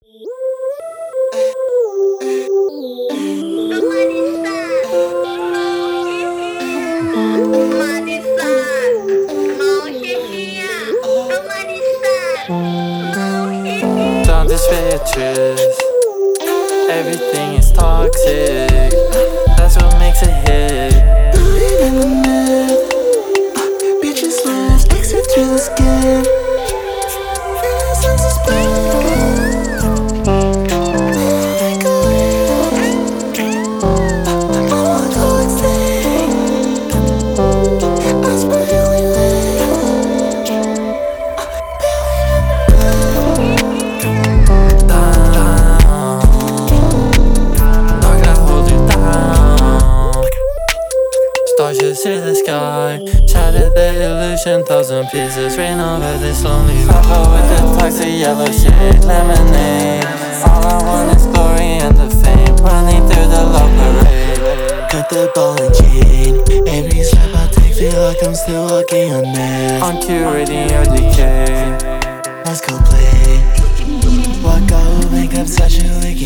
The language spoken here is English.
Don't despair, truth. Everything is toxic. That's what makes it hit. Buried in the myth. Bitches left, exit through the skin. Innocence is blind. Make a wish. I'm a toxic. That's where we live. Not gonna hold you down. Stars just in the sky. Shattered the illusion, 1,000 pieces rain over this lonely road. With the toxic yellow shade, lemonade. All I want is glory and the fame, running through the love parade. Cut the ball and chain. Every step I take feel like I'm still walking on air. I'm curating your decay. Let's go play. Walk out, make up such a lick.